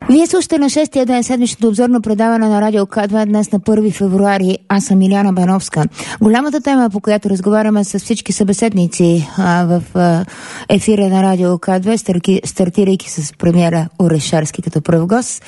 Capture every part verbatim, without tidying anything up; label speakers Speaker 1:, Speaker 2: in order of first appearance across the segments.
Speaker 1: Вие слушате на шестия ден седмичното обзорно предаване на Радио К два днес на първи февруари. Аз съм Иляна Бановска. Голямата тема, по която разговаряме с всички събеседници а, в а, ефира на Радио К две, старки, стартирайки с премиера Орешарски като пръв гост,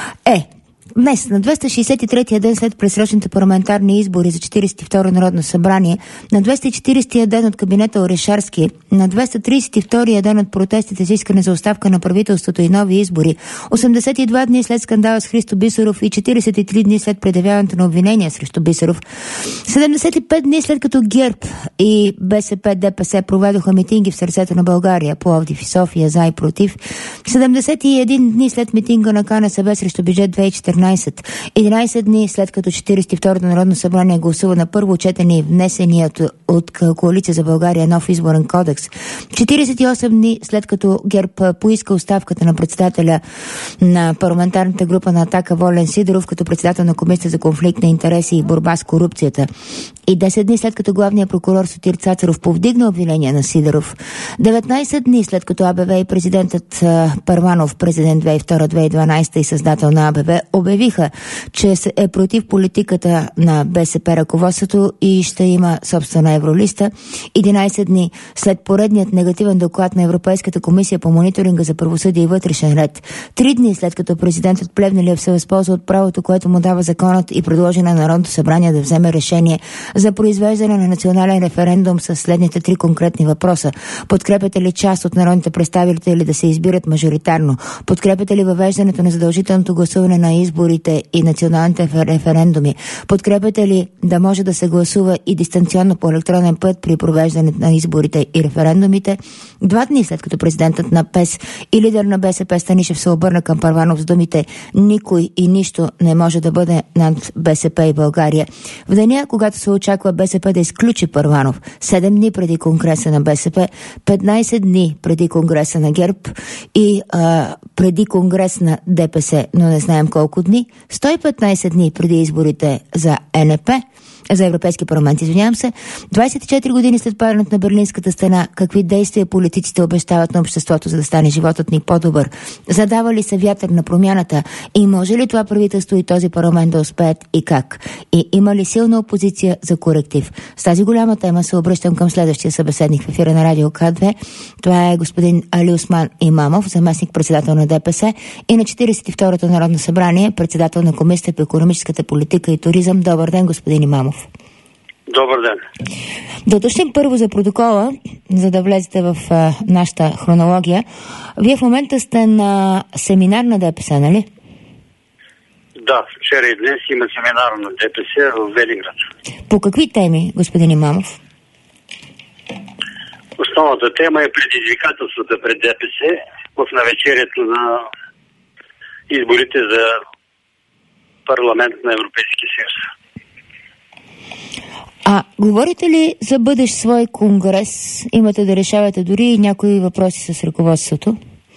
Speaker 1: е днес, на двеста шейсет и третия ден след предсрочните парламентарни избори за четиридесет и второ Народно събрание, на двеста и четиридесетия ден от кабинета Орешарски, на двеста тридесет и втория ден от протестите за искане за оставка на правителството и нови избори, осемдесет и два дни след скандала с Христо Бисеров и четиридесет и три дни след предявяването на обвинения срещу Бисеров, седемдесет и пет дни след като ГЕРБ и БСП ДПС проведоха митинги в сърцето на България, Пловдив и София, за и против, седемдесет и един дни след митинга на КНСБ срещу бюджет две хиляди и четиринадесета, единадесет дни след като четиридесет и второто Народно събрание гласува на първо четене и внесеният от Коалиция за България нов изборен кодекс, четиридесет и осем дни след като ГЕРБ поиска оставката на председателя на парламентарната група на Атака Волен Сидеров като председател на Комисията за конфликт на интереси и борба с корупцията, и десет дни след като главният прокурор Сотир Цацаров повдигна обвинения на Сидеров, деветнадесет дни след като АБВ и президентът Първанов, президент две хиляди и втора - две хиляди и дванадесета и създател на АБВ, обявиха, че е против политиката на БСП ръководството и ще има собствена евролиста, единадесет дни след поредният негативен доклад на Европейската комисия по мониторинга за правосъдие и вътрешен ред, три дни след като президентът Плевнелиев се възползва от правото, което му дава законът, и предложи на Народното събрание да вземе решение за произвеждане на национален референдум с следните три конкретни въпроса. Подкрепяте ли част от народните представители да се избират мажоритарно? Подкрепяте ли въвеждането на задължителното гласуване на изборите и националните референдуми? Подкрепяте ли да може да се гласува и дистанционно по електронен път при провеждане на изборите и референдумите? Два дни след като президентът на ПЕС и лидер на БСП Станишев се обърна към Първанов с думите "Никой и нищо не може да бъде над БСП и България", в деня, когато се очаква БСП да изключи Първанов, седем дни преди конгреса на БСП, петнадесет дни преди конгреса на ГЕРБ и а, преди конгрес на ДПС, но не знаем колко дни, сто и петнадесет дни преди изборите за Н П, за Европейски парламент, извинявам се, двадесет и четири години след падането на Берлинската стена, какви действия политиците обещават на обществото, за да стане животът ни по-добър? Задава ли се вятър на промяната? И може ли това правителство и този парламент да успеят, и как? И има ли силна опозиция за коректив? С тази голяма тема се обръщам към следващия събеседник в ефира на Радио К две. Това е господин Алиосман Имамов, заместник-председател на ДПС и на четиридесет и второто Народно събрание, председател на Комисията по икономическата политика и туризъм. Добър ден, господин Имамов.
Speaker 2: Добър ден.
Speaker 1: Да уточним първо за протокола, за да влезете в а, нашата хронология. Вие в момента сте на семинар на ДПС, нали?
Speaker 2: Да, вчера и днес има семинар на ДПС в Велинград.
Speaker 1: По какви теми, господин Имамов?
Speaker 2: Основната тема е предизвикателствата пред ДПС в навечерието на изборите за парламент на Европейския съюз.
Speaker 1: А говорите ли за бъдещ свой конгрес? Имате да решавате дори и някои въпроси с ръководството?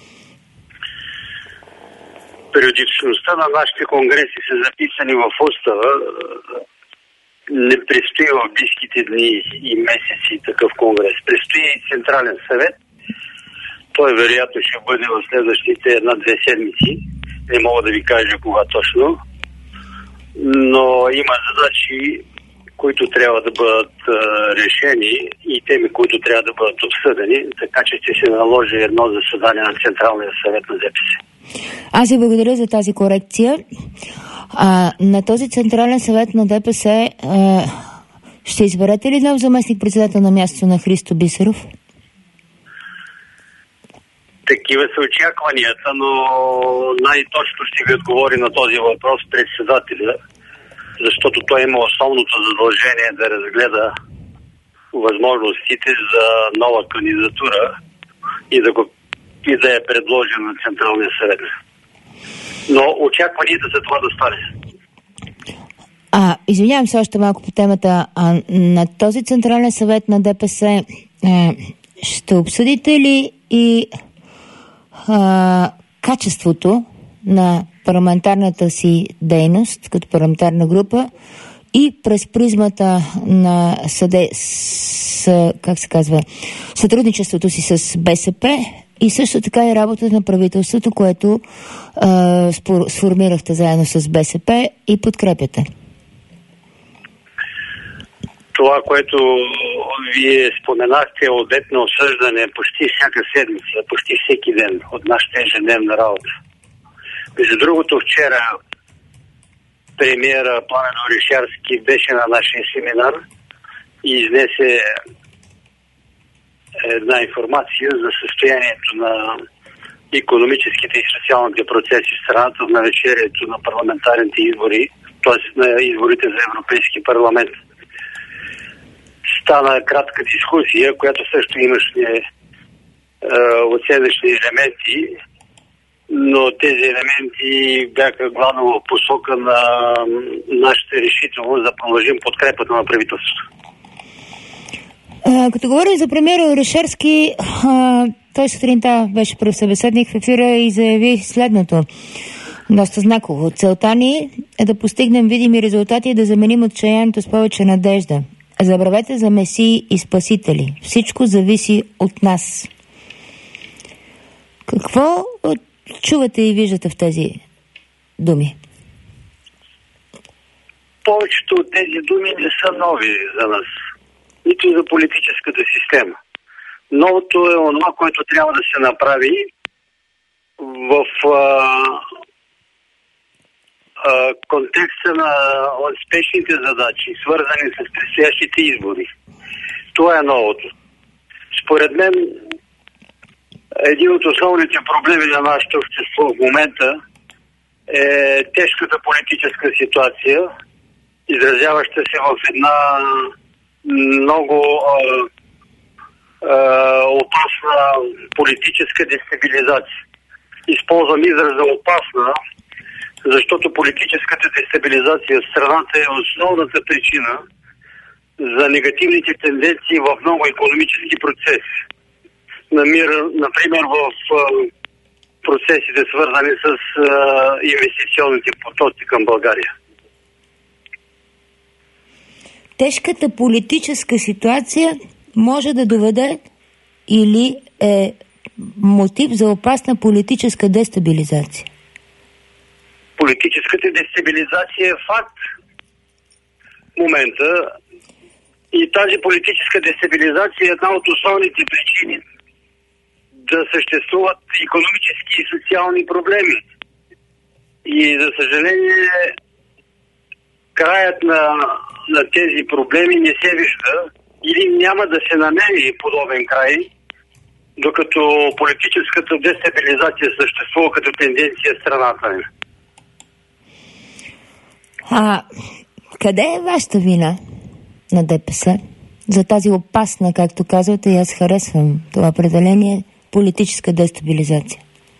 Speaker 2: Периодичността на нашите конгреси са записани в устава. Не предстои в близките дни и месеци такъв конгрес. Предстои Централен съвет. Той вероятно ще бъде в следващите една-две седмици. Не мога да ви кажа кога точно. Но има задачи, които трябва да бъдат а, решени, и теми, които трябва да бъдат обсъдени, така че ще се наложи едно заседание на Централния съвет на ДПС.
Speaker 1: Аз ви благодаря за тази корекция. А, на този Централен съвет на ДПС а, ще изберете ли нов заместник-председател на мястото на Христо Бисеров?
Speaker 2: Такива са очакванията, но най-точно ще ви отговори на този въпрос председателя, защото той има основното задължение да разгледа възможностите за нова кандидатура и да, го, и да я предложи на Централния съвет. Но очакванията за това да стане.
Speaker 1: А, извинявам се още малко по темата. А, на този Централен съвет на ДПС а, ще обсъдите ли и а, качеството на парламентарната си дейност като парламентарна група и през призмата на съде, с, как се казва, сътрудничеството си с БСП и също така и работата на правителството, което а, спор, сформирахте заедно с БСП и подкрепяте.
Speaker 2: Това, което вие споменахте, е обект на осъждане почти всяка седмица, почти всеки ден от нашата ежедневна работа. Между другото, вчера премиера Пламен Орешарски беше на нашия семинар и изнесе една информация за състоянието на икономическите и социалните процеси в страната в навечерието на парламентарните избори, т.е. на изборите за Европейски парламент. Стана кратка дискусия, която също имаше е, оценъчни елементи, но тези елементи бяха главно в посока на нашата решителност да продължим подкрепата на правителството.
Speaker 1: А, като говорим за премиера Орешарски, а, той сутринта беше пръв събеседник в ефира и заяви следното. Доста знаково. Целта ни е да постигнем видими резултати и да заменим отчаянието с повече надежда. Забравете за месии и спасители. Всичко зависи от нас. Какво чувате и виждате в тези думи?
Speaker 2: Повечето от тези думи не са нови за нас, нито за политическата система. Новото е онова, което трябва да се направи в а, а, контекста на спешните задачи, свързани с предстоящите избори. Това е новото. Според мен, един от основните проблеми на нашето общество в момента е тежката политическа ситуация, изразяваща се в една много а, а, опасна политическа дестабилизация. Използвам израза опасна, защото политическата дестабилизация в страната е основната причина за негативните тенденции в много икономически процеси. Намира, например, в а, процесите, свързани с а, инвестиционните потоци към България.
Speaker 1: Тежката политическа ситуация може да доведе или е мотив за опасна политическа дестабилизация?
Speaker 2: Политическата дестабилизация е факт в момента и тази политическа дестабилизация е една от основните причини да съществуват икономически и социални проблеми. И за съжаление краят на, на тези проблеми не се вижда или няма да се намери подобен край, докато политическата дестабилизация съществува като тенденция в страната ни.
Speaker 1: А къде е вашата вина на ДПС за тази опасна, както казвате, и аз харесвам това определение, политическа дестабилизация?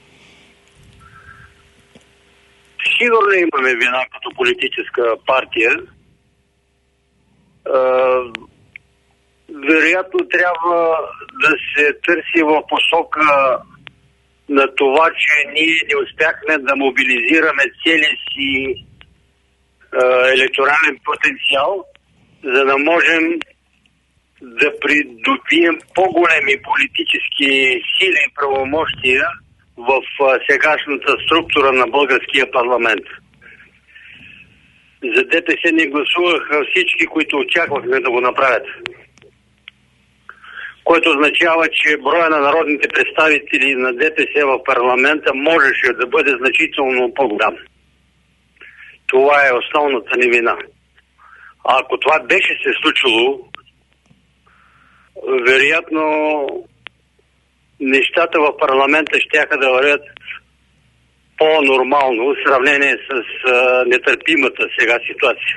Speaker 2: Сигурно имаме вина като политическа партия. Вероятно трябва да се търси в посока на това, че ние не успяхме да мобилизираме целия си електорален потенциал, за да можем да придобием по-големи политически сили и правомощия в сегашната структура на българския парламент. За ДПС не гласуваха всички, които очаквахме да го направят. Което означава, че броя на народните представители на ДПС в парламента можеше да бъде значително по-голям. Това е основната ни вина. А ако това беше се случило, вероятно нещата в парламента щяха да вървят по-нормално в сравнение с а, нетърпимата сега ситуация.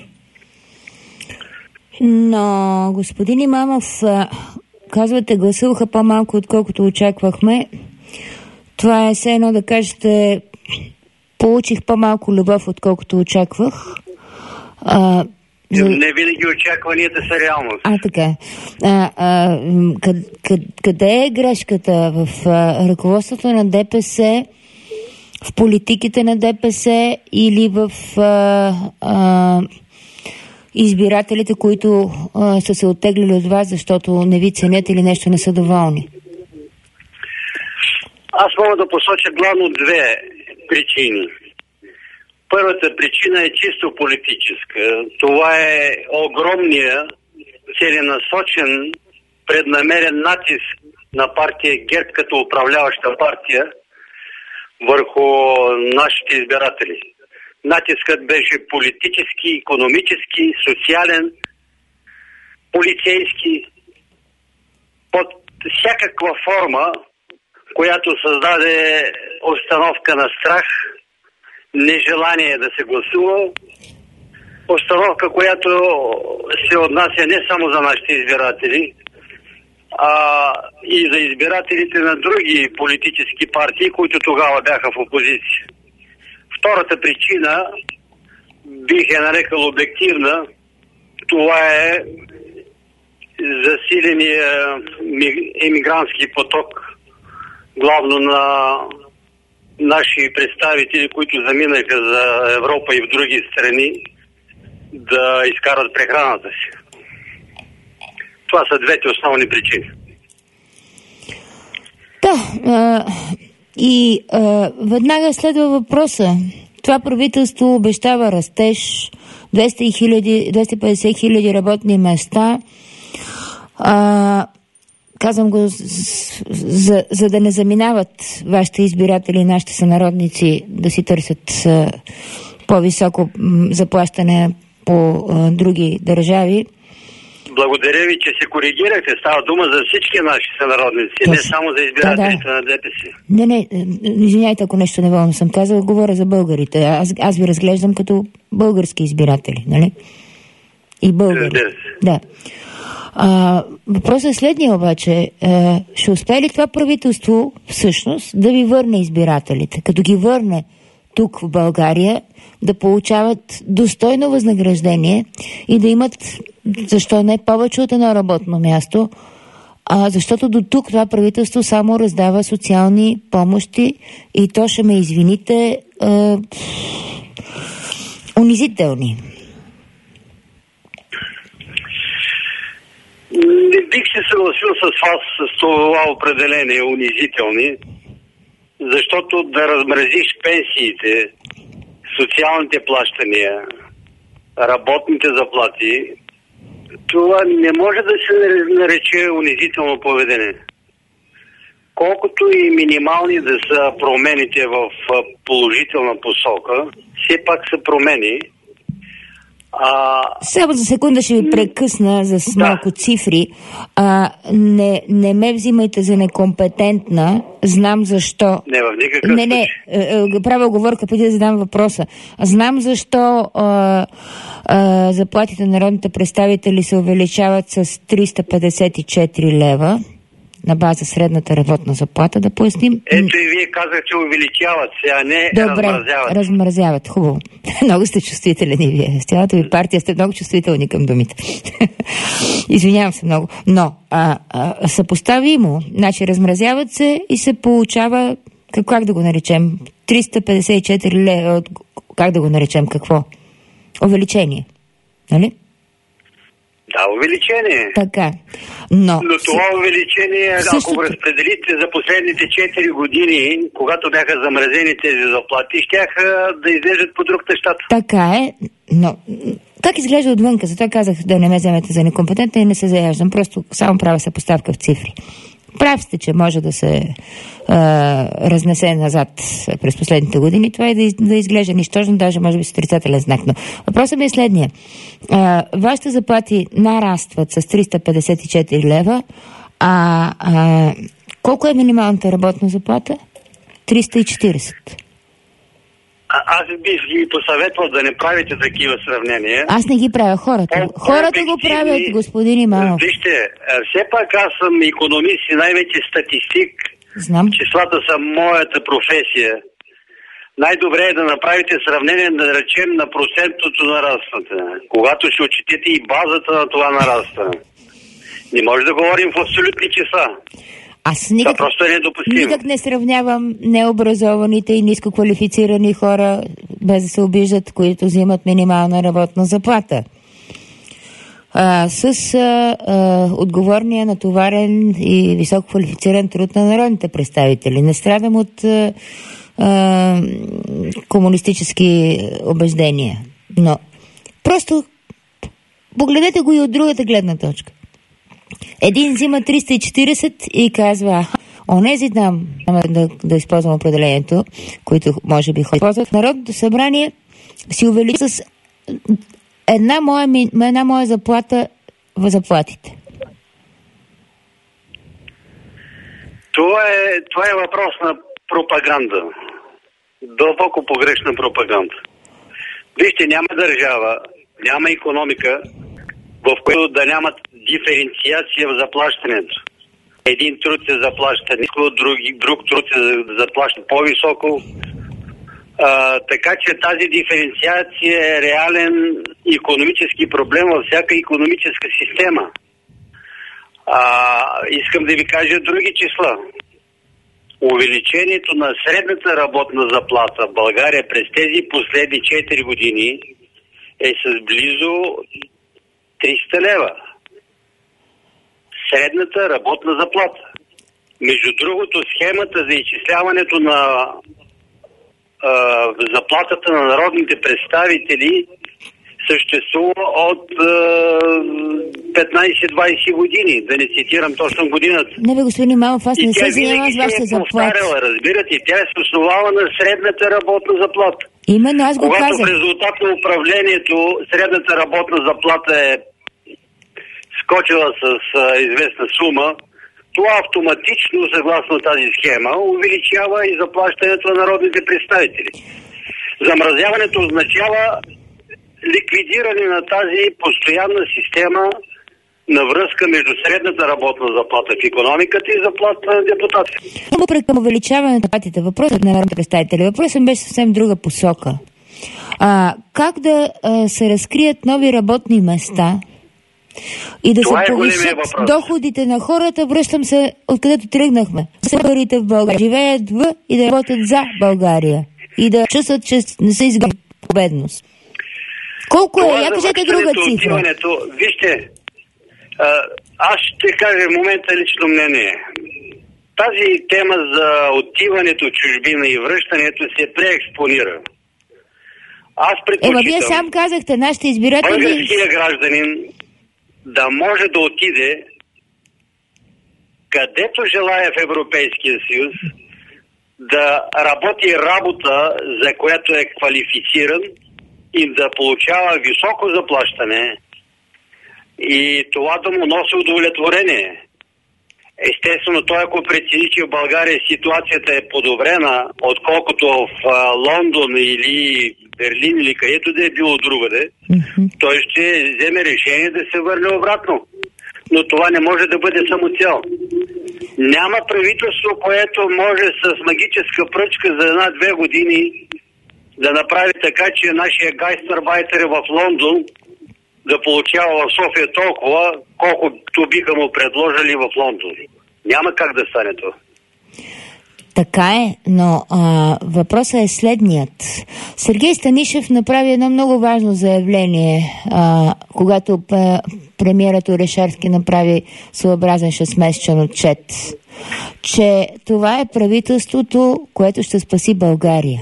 Speaker 1: Но, господин Имамов, казвате, гласуваха по-малко, отколкото очаквахме. Това е все едно да кажете, получих по-малко любов, отколкото очаквах. А,
Speaker 2: за... Не винаги очакванията са реалност.
Speaker 1: А, така. А, а, къд, къд, къде е грешката? В а, ръководството на ДПС, в политиките на ДПС или в а, а, избирателите, които а, са се оттеглили от вас, защото не ви ценят или нещо не са доволни?
Speaker 2: Аз мога да посоча главно две причини. Първата причина е чисто политическа. Това е огромния, целенасочен, преднамерен натиск на партия ГЕРБ като управляваща партия върху нашите избиратели. Натискът беше политически, икономически, социален, полицейски, под всякаква форма, която създаде установка на страх, нежелание да се гласува, установка, която се отнася не само за нашите избиратели, а и за избирателите на други политически партии, които тогава бяха в опозиция. Втората причина, бих е нарекал обективна, това е засиления емигрантски поток, главно на наши представители, които заминаха за Европа и в други страни да изкарат прехраната си. Това са двете основни причини.
Speaker 1: Да, а, и а, веднага следва въпроса. Това правителство обещава растеж, двеста и петдесет хиляди работни места. А, казвам го за, за да не заминават вашите избиратели и нашите сънародници да си търсят а, по-високо м, заплащане по а, други държави.
Speaker 2: Благодаря ви, че се коригирахте. Става дума за всички наши сънародници, То, не само за избирателите да, да. на ДПС.
Speaker 1: Не, не, извиняйте, ако нещо неволно съм казал, говоря за българите. Аз, аз ви разглеждам като български избиратели, нали? И българи. Да. А, въпросът е следния обаче. А, ще успее ли това правителство всъщност да ви върне избирателите? Като ги върне тук в България, да получават достойно възнаграждение и да имат, защо не, повече от едно работно място, а защото до тук това правителство само раздава социални помощи и то, ще ме извините, а, унизителни.
Speaker 2: Не бих се съгласил с вас с това определение унизителни, защото да размразиш пенсиите, социалните плащания, работните заплати, това не може да се нарече унизително поведение. Колкото и минимални да са промените в положителна посока, все пак са промени. А...
Speaker 1: Само за секунда ще ви прекъсна за
Speaker 2: да.
Speaker 1: малко цифри. А, не, не ме взимайте за некомпетентна. Знам защо.
Speaker 2: Не, в никакъв
Speaker 1: Не, не, случай. Правя оговорка преди да задам въпроса. Знам защо а, а, заплатите на народните представители се увеличават с триста петдесет и четири лева на база средната работна заплата, да поясним.
Speaker 2: Ето и вие казахте увеличават се, а не
Speaker 1: Добре,
Speaker 2: размразяват.
Speaker 1: размразяват. Хубаво. Много сте чувствителен и вие. С цялата ви партия сте много чувствителни към думите. Извинявам се много. Но а, а, съпоставимо. Значи размразяват се и се получава, как, как да го наречем? триста петдесет и четири лева. Как да го наречем? Какво? Увеличение. Нали?
Speaker 2: Да, увеличение.
Speaker 1: Така. Но,
Speaker 2: Но това увеличение,
Speaker 1: същото...
Speaker 2: ако го разпределите за последните четири години, когато бяха замразени тези заплати, щяха да излежат по друг щат.
Speaker 1: Така е, но как изглежда отвънка? Затова казах да не ме вземете за некомпетентна и не се заяждам. Просто само правя съпоставка в цифри. Прав сте, че може да се а, разнесе назад през последните години. Това е да, из, да изглежда нищожно, даже може би с отрицателен знак. Но въпросът ми е следния. А, вашите заплати нарастват с триста петдесет и четири лева, а, а колко е минималната работна заплата? триста и четиридесет.
Speaker 2: А, аз бих ги посъветвал да не правите такива сравнения.
Speaker 1: Аз не ги правя, хората.
Speaker 2: По,
Speaker 1: хората го правят, господин Имамов.
Speaker 2: Вижте, все пак аз съм икономист и най-вече статистик.
Speaker 1: Знам.
Speaker 2: Числата са моята професия. Най-добре е да направите сравнение, да речем, на процентното нарастване. Когато ще отчетете и базата на това нарастване. Не може да говорим в абсолютни числа.
Speaker 1: Аз никак,
Speaker 2: просто е
Speaker 1: никак не сравнявам необразованите и нискоквалифицирани хора, без да се обиждат, които взимат минимална работна заплата. а, с а, а, отговорния, натоварен и високо квалифициран труд на народните представители. Не страдам от а, а, комунистически убеждения. Но просто погледнете го и от другата гледна точка. Един взима триста и четиридесет и казва: онези там, да, да използвам определението, които може би хора използват, Народното събрание си увеличи с една моя, една моя заплата в заплатите.
Speaker 2: Това е, това е въпрос на пропаганда. Дълбоко погрешна пропаганда. Вижте, няма държава, няма икономика, в която да нямат диференциация в заплащането. Един труд се заплаща ниско, друг, друг труд се заплаща по-високо. А, така че тази диференциация е реален икономически проблем във всяка икономическа система. А, искам да ви кажа други числа. Увеличението на средната работна заплата в България през тези последни четири години е с близо триста лева. Средната работна заплата. Между другото, схемата за изчисляването на а, заплатата на народните представители съществува от а, петнайсет-двайсет години, да не цитирам точно годината.
Speaker 1: Не бе, господин Имамов, аз не се занимавам с вашата заплата.
Speaker 2: Разбирате, тя е основала на средната работна заплата.
Speaker 1: Именно, аз го
Speaker 2: Когато
Speaker 1: казах.
Speaker 2: в резултат на управлението средната работна заплата е скочила с а, известна сума, това автоматично, съгласно тази схема, увеличава и заплащането на народните представители. Замразяването означава ликвидиране на тази постоянна система на връзка между средната работна заплата в икономиката и заплата на депутатите.
Speaker 1: Въпреки към увеличаване на заплатите, въпросът на народните представители, въпросът беше съвсем друга посока. А, как да а, се разкрият нови работни места и да това се повишат доходите на хората? Връщам се откъдето тръгнахме. Българите в България живеят в и да работят за България и да чувстват, че не са изгнани по бедност. Колко това е? Я кажете друга цифра.
Speaker 2: Вижте, аз ще кажа в момента лично мнение. Тази тема за отиването в чужбина и връщането се преекспонира. Аз предпочитам...
Speaker 1: Ема вие сам казахте, нашите избиратели...
Speaker 2: Българския гражданин да може да отиде където желая в Европейския съюз, да работи работа, за която е квалифициран и да получава високо заплащане и това да му носи удовлетворение. Естествено, той ако прецени, че в България ситуацията е подобрена, отколкото в а, Лондон или Берлин или където да е било другаде, mm-hmm. той ще вземе решение да се върне обратно. Но това не може да бъде самоцел. Няма правителство, което може с магическа пръчка за една-две години да направи така, че нашия гайстърбайтер в Лондон да получава в София толкова, колкото биха му предложили в Лондон. Няма как да стане това.
Speaker 1: Така е, но а, въпросът е следният. Сергей Станишев направи едно много важно заявление, а, когато п- премиерът Орешарски направи своеобразен шестмесечен отчет, че това е правителството, което ще спаси България.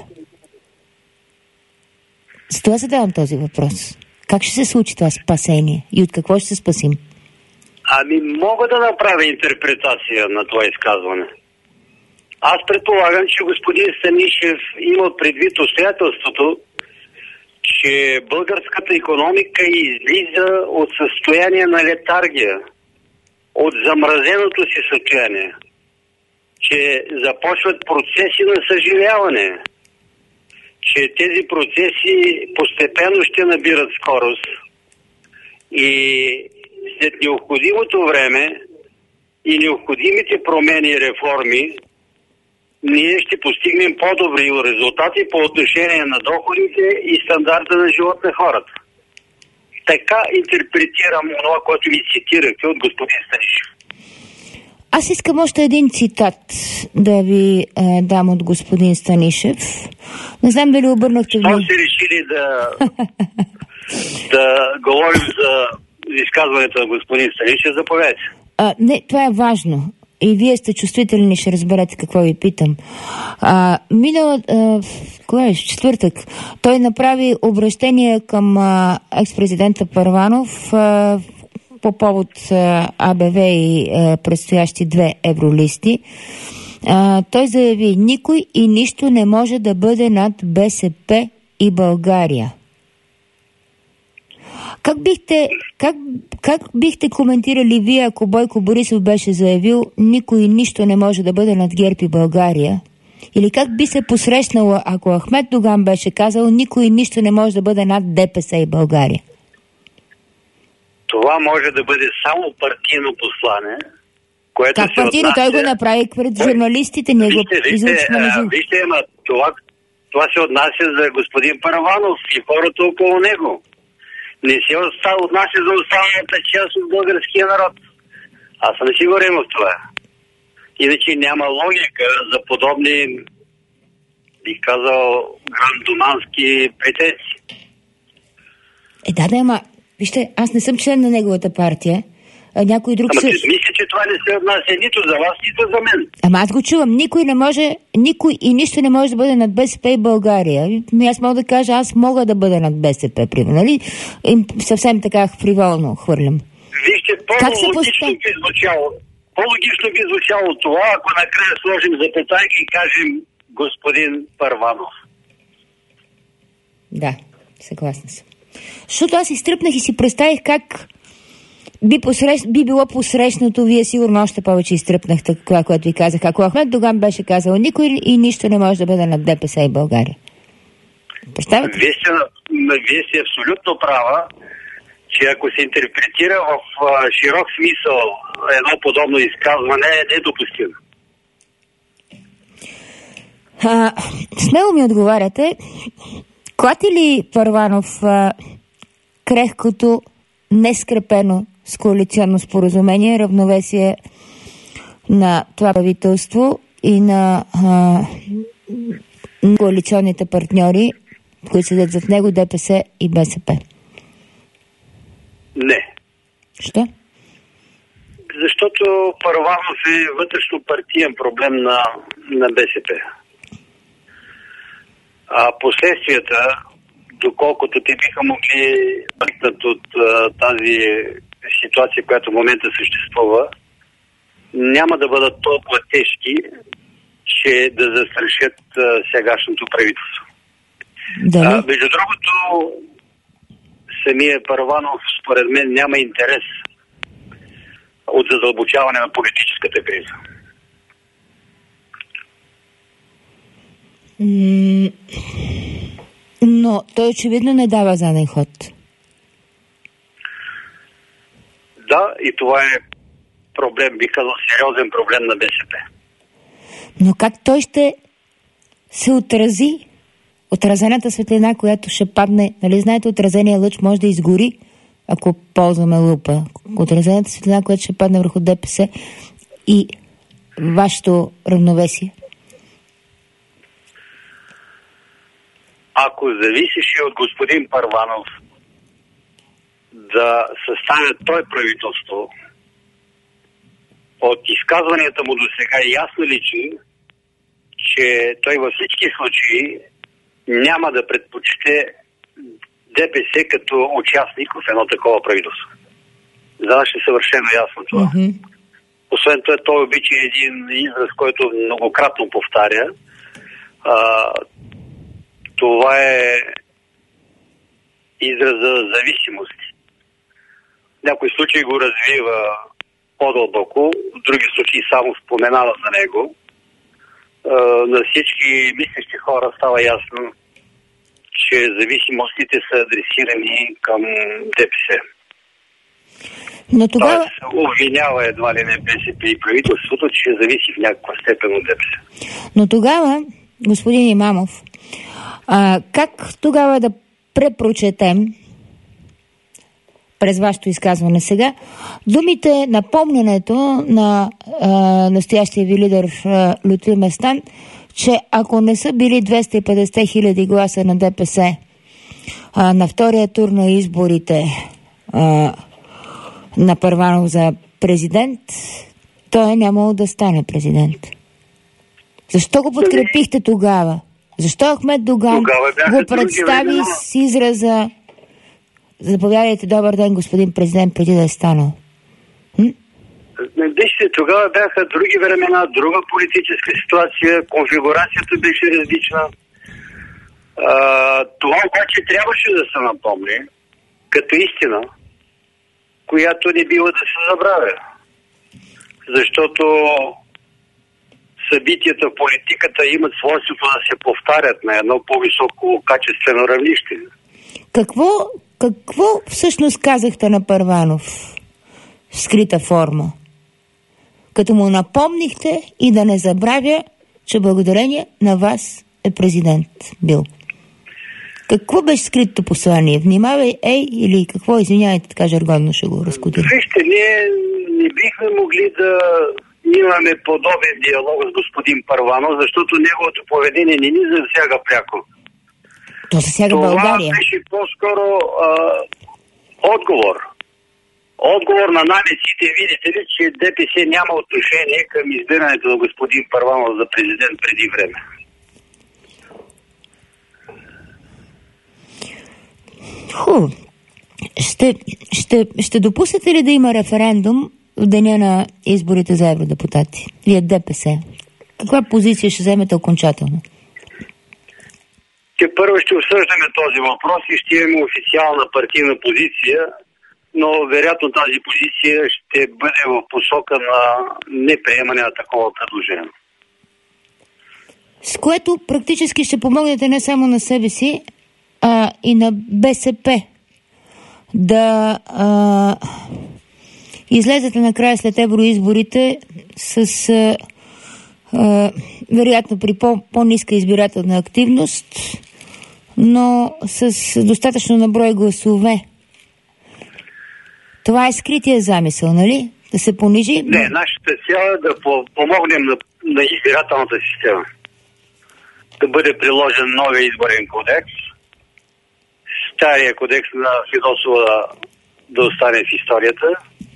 Speaker 1: За това задавам този въпрос. Как ще се случи това спасение и от какво ще се спасим?
Speaker 2: Ами мога да направя интерпретация на това изказване. Аз предполагам, че господин Станишев има предвид обстоятелството, че българската икономика излиза от състояние на летаргия, от замразеното си състояние, че започват процеси на съживяване, че тези процеси постепенно ще набират скорост и след необходимото време и необходимите промени и реформи ние ще постигнем по-добри резултати по отношение на доходите и стандарта на живот на хората. Така интерпретирам това, което ви цитирахте от господин Станишев.
Speaker 1: Аз искам още един цитат да ви е, дам от господин Станишев. Не знам дали обърнахте ви.
Speaker 2: Що се решили да, да говорим за изказването на господин Станишев, заповядайте.
Speaker 1: А, не, това е важно. И вие сте чувствителни, ще разберете какво ви питам. А, минала, а, кое е, четвъртък, той направи обращение към а, екс-президента Първанов а, по повод а, АБВ и а, предстоящи две евролисти. А, той заяви: никой и нищо не може да бъде над БСП и България. Как бихте, как, как бихте коментирали вие, ако Бойко Борисов беше заявил: никой и нищо не може да бъде над ГЕРБ и България? Или как би се посрещнало, ако Ахмед Доган беше казал: никой и нищо не може да бъде над ДПС и България?
Speaker 2: Това може да бъде само партийно послание, което
Speaker 1: как
Speaker 2: се
Speaker 1: партийно?
Speaker 2: отнася...
Speaker 1: Той го направи пред журналистите, ние го излъчваме на живо.
Speaker 2: Вижте, ама това, това се отнася за господин Първанов и хората около него. Не се отнася за останалата част от българския народ. Аз съм сигурен в това. Иначе няма логика за подобни, бих казал, грандомански претенции.
Speaker 1: Е, да, да, ама, вижте, аз не съм член на неговата партия. А някой друг
Speaker 2: Ама
Speaker 1: се...
Speaker 2: мисля, че това не се отнася нито за вас, нито за мен.
Speaker 1: Ама аз го чувам. Никой не може, никой и нищо не може да бъде над БСП и България. Ми аз мога да кажа, аз мога да бъда над БСП, примерно, нали? И съвсем така фриволно хвърлям.
Speaker 2: Вижте, по-логично би звучало, по-логично би звучало това, ако накрая сложим запетайка и кажем господин Първанов.
Speaker 1: Да, съгласна съм. Защото аз изтръпнах и си представих как би, посрещ, би било посрещнато, вие сигурно още повече изтръпнахте това, което ви казах. Ако Ахмед Доган беше казал: никой и нищо не може да бъде над ДПС и България. Представете?
Speaker 2: Вие сте, вие сте абсолютно права, че ако се интерпретира в а, широк смисъл едно подобно изказване, е недопустимо.
Speaker 1: А, смело ми отговаряте. Клати ли Първанов а, крехкото, нескрепено с коалиционно споразумение равновесие на това правителство и на а, коалиционните партньори, които седят зад него, ДПС и БСП?
Speaker 2: Не.
Speaker 1: Що?
Speaker 2: Защото Първанов е вътрешно партиен проблем на, на БСП. А последствията, доколкото те биха могли бъдат от а, тази ситуация, която в момента съществува, няма да бъдат толкова тежки, че да застрашат а, сегашното правителство.
Speaker 1: Дали?
Speaker 2: А, между другото, самия Първанов, според мен, няма интерес от задълбочаване на политическата криза.
Speaker 1: М- но той очевидно не дава заден ход.
Speaker 2: Да, и това е проблем, би казал, сериозен проблем на БСП.
Speaker 1: Но как той ще се отрази? Отразената светлина, която ще падне, нали знаете, отразения лъч може да изгори, ако ползваме лупа. Отразената светлина, която ще падне върху ДПС и вашето равновесие.
Speaker 2: Ако зависеше от господин Първанов да съставя той правителство, от изказванията му до сега ясно личи, че той във всички случаи няма да предпочете ДПС като участник в едно такова правителство. За нас е съвършено ясно това. Mm-hmm. Освен това, той обича един израз, който многократно повтаря. А, това е израз за зависимост. В някои случаи го развива по-дълбоко, в други случаи само споменава за него. А, на всички мислещи хора става ясно, че зависимостите са адресирани към ДПС.
Speaker 1: Но тогава...
Speaker 2: Тоест, обвинява едва ли не БСП и правителството, че зависи в някаква степен от ДПС.
Speaker 1: Но тогава, господин Имамов, а, как тогава да препрочетем през вашето изказване сега думите, напомнянето на а, настоящия ви лидер а, Лютви Местан, че ако не са били двеста и петдесет хиляди гласа на ДПС а, на втория тур на изборите, а, на Първанов за президент, той е нямало да стане президент. Защо го подкрепихте тогава? Защо Ахмед Доган го представи с израза заповядайте, добър ден, господин президент, преди да е станал? Хм?
Speaker 2: Вижте, тогава бяха други времена, друга политическа ситуация, конфигурацията беше различна. А, това обаче трябваше да се напомни като истина, която не бива да се забравя. Защото събитията в политиката имат свойството да се повтарят на едно по-високо качествено равнище.
Speaker 1: Какво, какво всъщност казахте на Първанов в скрита форма? Като му напомнихте и да не забравя, че благодарение на вас е президент бил. Какво беше скритото послание? Внимавай, ей, или какво? Извинявайте, така жаргонно ще го разкодирам.
Speaker 2: Вижте, ние не бихме могли да имаме подобен диалог с господин Първанов, защото неговото поведение не ни засяга пряко.
Speaker 1: То засяга
Speaker 2: Това
Speaker 1: България.
Speaker 2: Това беше по-скоро а, отговор. Отговор на намеците, видите ли, че ДПС няма отношение към избирането на господин Първанов за президент преди време.
Speaker 1: Хубаво. Ще, ще, ще допуснете ли да има референдум в деня на изборите за евродепутати? Вие ДПС. Каква позиция ще вземете окончателно?
Speaker 2: Те първо ще обсъждаме този въпрос и ще имаме официална партийна позиция, но вероятно тази позиция ще бъде в посока на неприемане на такова предложение.
Speaker 1: С което практически ще помогнете не само на себе си, а и на БСП да а, излезете накрая след евроизборите с а, а, вероятно при по, по-ниска избирателна активност, но с достатъчно наброй гласове. Това е скрития замисъл, нали? Да се понижи?
Speaker 2: Не, нашата цел е да помогнем на, на избирателната система. Да бъде приложен новия изборен кодекс. Стария кодекс на Фидосова да, да остане в историята.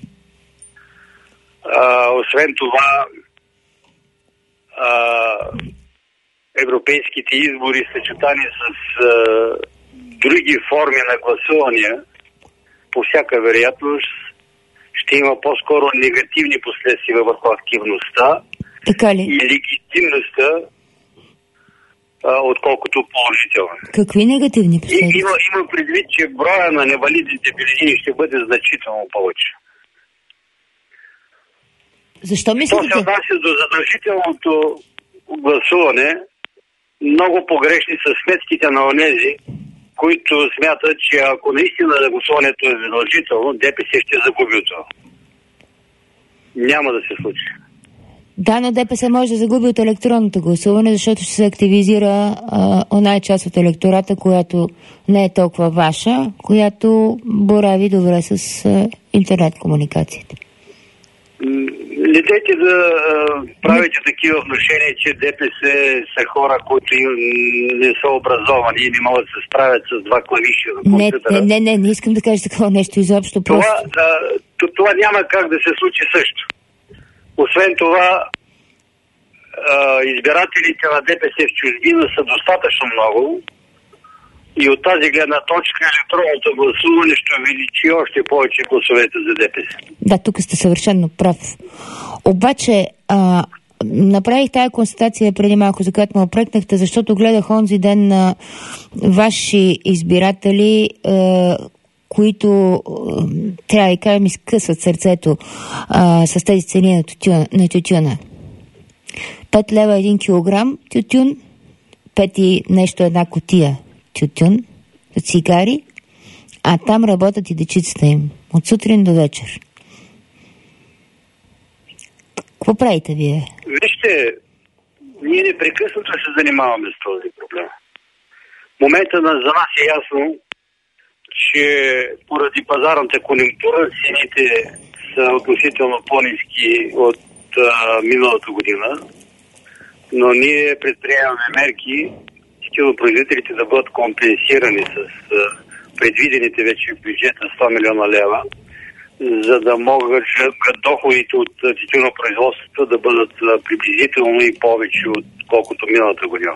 Speaker 2: А, освен това, а, европейските избори, съчетани с а, други форми на гласувания, по всяка вероятност ще има по-скоро негативни последствия върху активността и легитимността, а, отколкото положително.
Speaker 1: Какви негативни последствия?
Speaker 2: Има, има предвид, че броя на невалидните бюлетини ще бъде значително повече.
Speaker 1: Защо мислите?
Speaker 2: То се отнася до задължителното гласуване. Много погрешни са сметките на онези, които смятат, че ако наистина гласуването е задължително, ДПС ще загуби от това. Няма да се случи.
Speaker 1: Да, но ДПС може да загуби от електронното гласуване, защото ще се активизира а, оная част от електората, която не е толкова ваша, която борави добре с а, интернет комуникациите.
Speaker 2: Не дайте да а, правите такива внушения, че ДПС са хора, които не са образовани и не могат да се справят с два клавиши на компютъра.
Speaker 1: Не, не, не, не искам да кажа такова нещо изобщо.
Speaker 2: Това,
Speaker 1: просто...
Speaker 2: а, това няма как да се случи също. Освен това, а, избирателите на ДПС в чужбина са достатъчно много и от тази гледна точка електронното гласуване ще увеличи още повече гласовете за ДПС. Да,
Speaker 1: тук сте съвършено прав. Обаче, а, направих тая констатация преди малко, за която ме опрекнахте, защото гледах онзи ден на ваши избиратели, а, които, трябва да кажем, изкъсват сърцето а, с тези цени на тютюна. На тютюна. пет лева един килограм тютюн, пет и нещо една кутия тютюн, цигари, а там работят и дечицата им. От сутрин до вечер. Какво правите вие?
Speaker 2: Вижте, ние непрекъснато се занимаваме с този проблем. В момента на, за нас е ясно, че поради пазарната конъюнктура цените са относително по-ниски от а, миналата година, но ние предприемаме мерки тютюнопроизводителите да бъдат компенсирани с а, предвидените вече в бюджета сто милиона лева за да могат доходите от тютюнопроизводството да бъдат приблизително и повече, отколкото миналата година.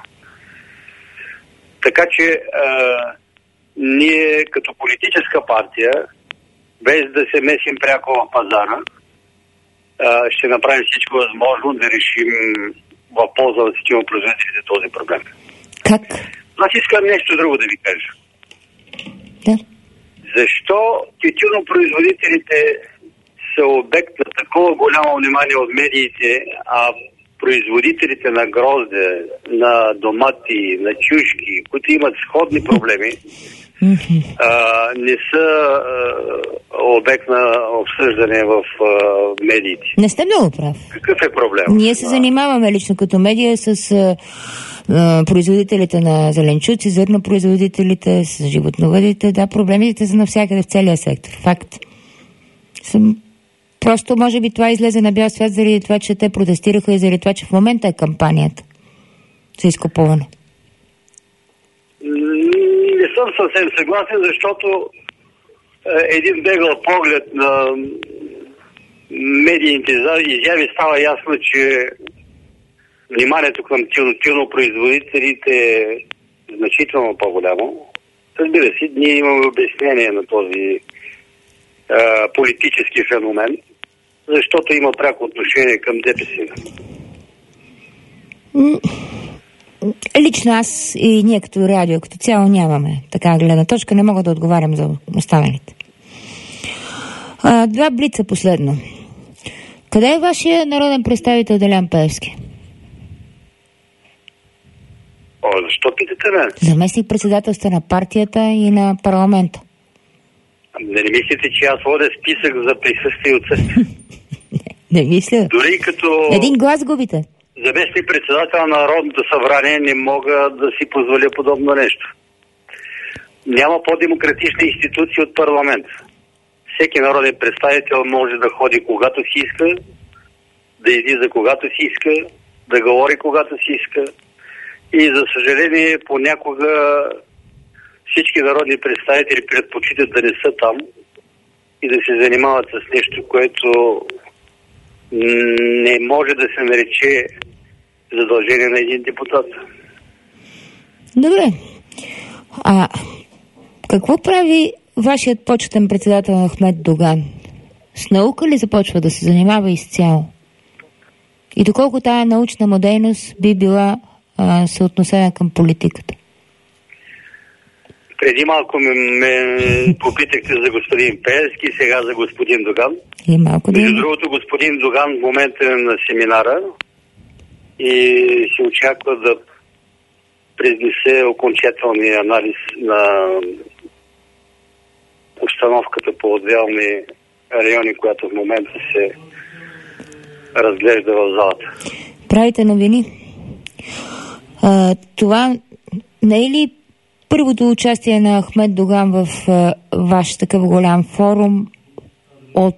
Speaker 2: Така че а, ние като политическа партия, без да се месим пряко в пазара, а, ще направим всичко възможно да решим в полза на тютюнопроизводителите този проблем.
Speaker 1: Как?
Speaker 2: Аз искам нещо друго да ви кажа.
Speaker 1: Да.
Speaker 2: Защо тютюнопроизводителите са обект на такова голямо внимание от медиите, а производителите на грозде, на домати, на чушки, които имат сходни проблеми, mm-hmm. а, не са а, обект на обсъждане в а, медиите?
Speaker 1: Не сте много прав.
Speaker 2: Какъв е проблем?
Speaker 1: Ние се занимаваме лично като медия с а, а, производителите на зеленчуци, зърнопроизводителите, с животновъдите. Да, проблемите са навсякъде в целия сектор. Факт. Съм... Просто може би това излезе на бял свят заради това, че те протестираха и заради това, че в момента е кампанията за изкупуване.
Speaker 2: Не съм съвсем съгласен, защото един бегъл поглед на медийните изяви става ясно, че вниманието към тютюнопроизводителите е значително по-голямо. Разбира се, ние имаме обяснение на този а, политически феномен, защото има пряко отношение към ДПС.
Speaker 1: Лично аз и ние като радио, като цяло нямаме така гледна точка, не мога да отговарям за останалите. А, два блица последно. Къде е вашия народен представител Делян Пеевски?
Speaker 2: О, защо питате мен?
Speaker 1: Заместник председателство на партията и на парламента.
Speaker 2: Не, не мислите, че аз водя списък за присъствие и отсъствие?
Speaker 1: не, не мисля.
Speaker 2: Дори като...
Speaker 1: Един глас губите.
Speaker 2: Заместник председател на Народното събрание не мога да си позволя подобно нещо. Няма по-демократична институция от парламент. Всеки народен представител може да ходи когато си иска, да излиза когато си иска, да говори когато си иска. И за съжаление понякога всички народни представители предпочитат да не са там и да се занимават с нещо, което не може да се нарече задължение на един депутат.
Speaker 1: Добре. А какво прави вашият почетен председател Ахмед Доган? С наука ли започва да се занимава изцяло? И доколко тая научна му дейност би била а, съотносена към политиката?
Speaker 2: Преди малко ме, ме попитахте за господин Пеевски, сега за господин Доган.
Speaker 1: И малко да
Speaker 2: Между другото, господин Доган в момента е на семинара и се очаква да произнесе окончателния анализ на обстановката по отделни райони, която в момента се разглежда в залата.
Speaker 1: Правите новини. А, това не е ли първото участие на Ахмед Доган в а, ваш такъв голям форум от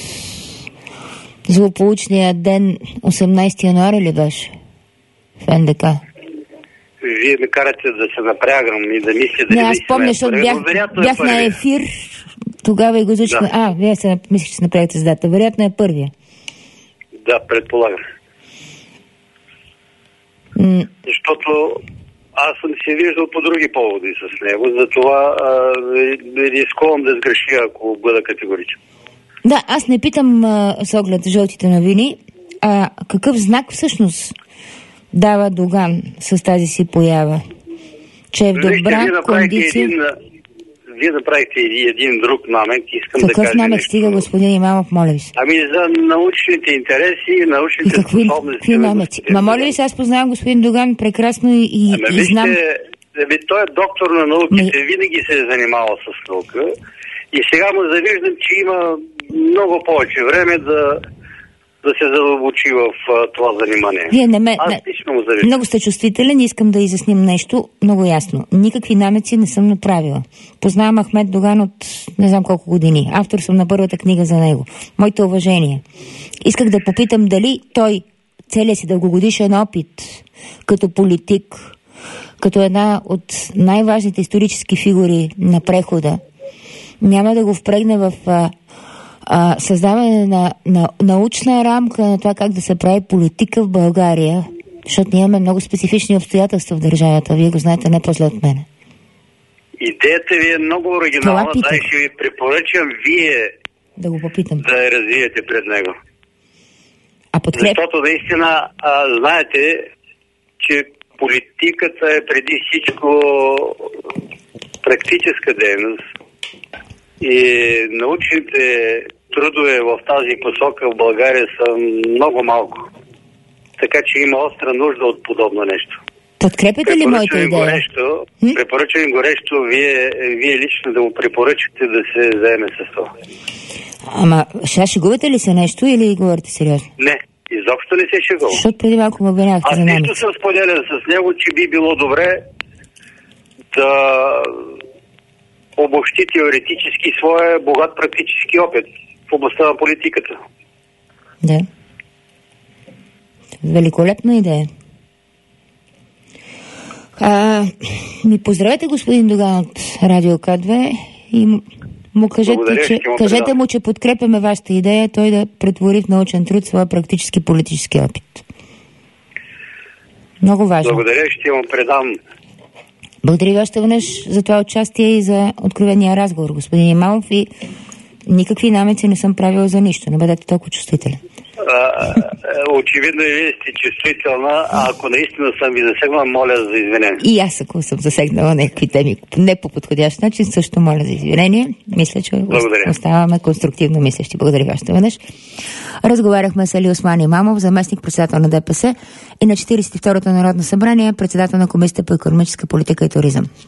Speaker 1: злополучния ден осемнайсети януари ли беше в НДК?
Speaker 2: Вие ме карате да се напрягам и да мисля дали...
Speaker 1: Не, аз помня, защото бях, бях на ефир тогава и го изучихме. Да. А, вие се мислите, че се напрягате с дата. Вероятно е първия.
Speaker 2: Да, предполагам.
Speaker 1: М-
Speaker 2: Защото аз съм се виждал по други поводи с него, затова рискувам да сгреша, ако бъда категоричен.
Speaker 1: Да, аз не питам а, с оглед жълтите новини, а какъв знак всъщност дава Доган с тази си поява? Че е в добра
Speaker 2: вие
Speaker 1: кондиция?
Speaker 2: Един, вие направихте един друг намек. Искам
Speaker 1: Какъв
Speaker 2: да кажа
Speaker 1: намек
Speaker 2: нещо.
Speaker 1: Стига, господин Имамов, моля ви се?
Speaker 2: Ами за научните интереси и научните
Speaker 1: и какви,
Speaker 2: способности.
Speaker 1: какви намеци? Ма моля ви се, аз познавам господин Доган прекрасно и, и,
Speaker 2: ами,
Speaker 1: и
Speaker 2: вижте,
Speaker 1: знам...
Speaker 2: Ами, той е доктор на науките,
Speaker 1: Ме...
Speaker 2: винаги се е занимавал с наука и сега му завиждам, че има много повече време да да се задълбочи в uh, това занимание.
Speaker 1: Вие не ме...
Speaker 2: Аз
Speaker 1: не...
Speaker 2: лично му завиждам.
Speaker 1: Много сте чувствителен, искам да изясним нещо много ясно. Никакви намеци не съм направила. Познавам Ахмед Доган от не знам колко години. Автор съм на първата книга за него. Моите уважения. Исках да попитам дали той целият си дългогодишен опит като политик, като една от най-важните исторически фигури на прехода, няма да го впрегне в а, а, създаване на, на научна рамка на това как да се прави политика в България, защото ние имаме много специфични обстоятелства в държавата. Вие го знаете не после от мене.
Speaker 2: Идеята ви е много оригинална, да, и ще ви препоръчам вие
Speaker 1: да го попитам.
Speaker 2: Да я развиете пред него.
Speaker 1: А подкреп...
Speaker 2: Защото наистина, а, знаете, че политиката е преди всичко практическа дейност и научните трудове в тази посока в България са много малко. Така че има остра нужда от подобно нещо.
Speaker 1: Подкрепяте ли моята идея?
Speaker 2: Горещо, препоръчвам им горещо вие, вие лично да му препоръчате да се заеме с това.
Speaker 1: Ама, ще шегувате ли се нещо или говорите сериозно?
Speaker 2: Не, изобщо не се шегувам.
Speaker 1: Защото преди малко ме обвинявахте за намеса.
Speaker 2: Аз нищо съм споделен с него, че би било добре да обобщи теоретически своя богат практически опит в областта на политиката.
Speaker 1: Да. Великолепна идея. А, ми поздравете господин Доган от Радио К две и му кажете,
Speaker 2: Благодаря,
Speaker 1: че,
Speaker 2: му
Speaker 1: кажете му, че подкрепяме вашата идея, той да претвори в научен труд своя практически политически опит. Много важно.
Speaker 2: Благодаря, ще му предам.
Speaker 1: Благодаря ви още веднъж за това участие и за откровения разговор, господин Имамов, и никакви намеци не съм правила за нищо. Не бъдете толкова чувствителен.
Speaker 2: А, очевидно и вие сте чувствителна, а ако наистина съм ви засегнала, моля за извинение.
Speaker 1: И аз, ако съм засегнала някакви теми не по подходящ начин, също моля за извинение. Мисля, че
Speaker 2: Благодаря.
Speaker 1: Оставаме конструктивно мислещи. Благодаря ви още веднъж. Разговаряхме с Алиосман Имамов, заместник председател на ДПС и на четиридесет и второто Народно събрание, председател на Комисията по икономическа политика и туризъм.